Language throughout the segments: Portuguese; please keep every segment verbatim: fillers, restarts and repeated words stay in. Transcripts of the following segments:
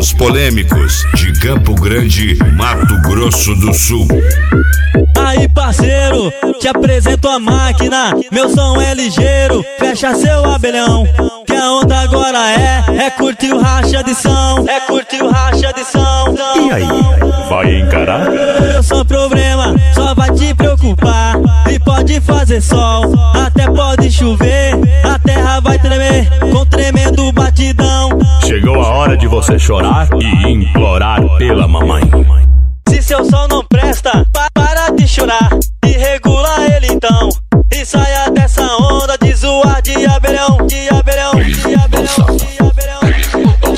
Os polêmicos de Campo Grande, Mato Grosso do Sul. Aí, parceiro, te apresento a máquina. Meu som é ligeiro, fecha seu abelhão. Que a onda agora é, é curtir o racha de som. É curtir o racha de som. E aí, vai encarar? Eu sou problema, só vai te preocupar. E pode fazer sol, até pode chover. A terra vai tremer, com tremendo batidão. Chegou a hora de você chorar e implorar pela mamãe. Se seu som não presta, pa para de chorar e regula ele então. E saia dessa onda de zoar de abelhão, de abelhão, de abelhão, de abelhão.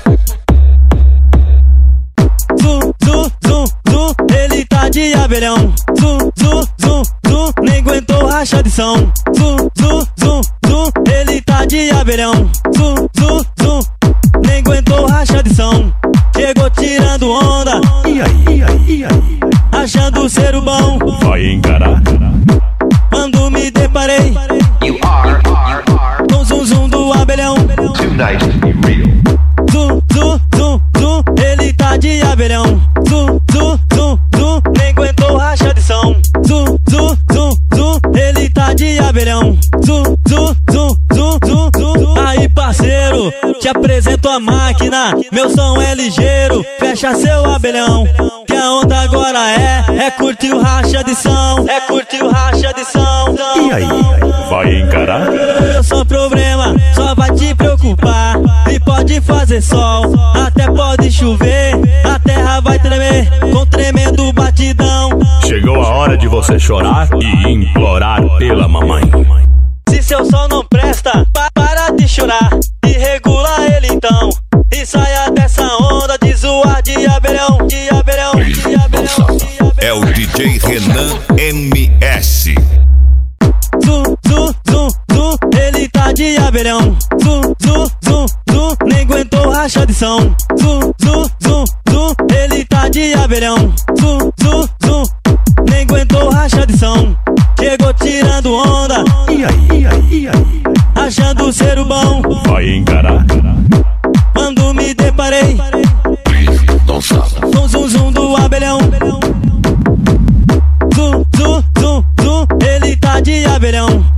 Zum, zum, zum, zum, ele tá de abelhão. Zum, zum, zum, zum, nem aguentou racha de som. Zum, zum, zum, zum, ele tá de abelhão. Zum, zum, zum, nem aguentou racha de som. Chegou tirando onda, E aí, e aí, e aí, achando ser o bom. vai encarar? Quando me deparei You are, are, are com o zum zum do abelhão. too nice to be real. Zum, zum, zum, zum, ele tá de abelhão. Zum, zum, zum, zum, nem aguentou racha de som. Zum, zum, zum, zum, ele tá de abelhão. Zum, zum, zum, zum, zum, zum, zum. Aí, parceiro, te apresento a máquina. Meu som é ligeiro, fecha seu abelhão. Que a onda agora é, é curtir o racha de som. É curtir o racha de som. E aí, vai encarar? Eu sou problema, só vai te preocupar. E pode fazer sol, até pode chover. A terra vai tremer, com tremendo batidão. Chegou a hora de você chorar e implorar pela mamãe. Se seu som não presta, pa para de chorar e regula ele então. E saia dessa onda de zoar de abelhão, de abelhão, de abelhão, de abelhão. É o D J Renan M S. Zum, zum, zum, zum, ele tá de abelhão. Zum, zum, zum, zum, nem aguentou racha de som. Zum, zum, zum, zum, ele tá de abelhão. Zum, zum, zum, nem aguentou racha de som. Chegou tirando onda, E aí, e aí, e aí, achando ser o bom. vai encarar? Quando me deparei com o zum zum do abelhão. Zum, zum, zum, zum, ele tá de abelhão.